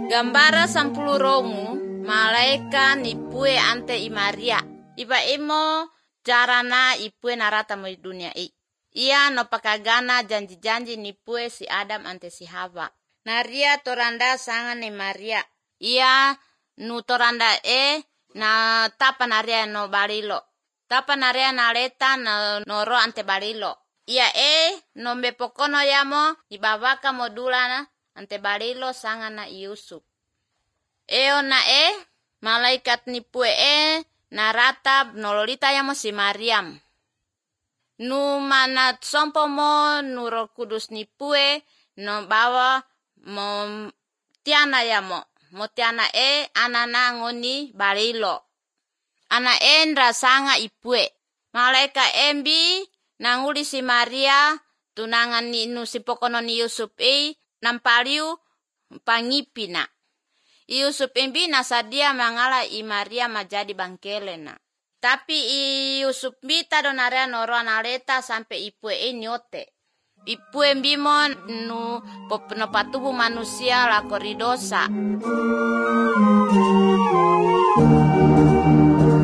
Gambara 10 romu malaika nipue ante i Maria. Iba imo jarana ipue narata mo dunia i. Ia no pakagana janji-janji nipue si Adam ante si Hawa. Naria toranda sanga ni Maria. Ia nu toranda na tapa naria no balilo. Tapa naria na leta no ro ante balilo. Ia no mepokono yamo ibabaka modulana ante balilo sanga na Yusuf. Eo na malaikat nipue narata nololita yamo si Mariam. Nu mana sompo mo nu Roh Kudus nipue no bawa mo tiana yamo. Mo tiana anana ngoni balilo. Ana ndra sanga ipue. Malaika embi nanguli si Maria tunangan ni nu si pokono ni Yusuf nampaliu pangipina. Yusuf embi nasadia mangala i Maria majadi bangkelena. Tapi Yusuf bita donarea noro analeta sampai ipue nyote. Ipue mbimo nu patubu manusia lakori dosa.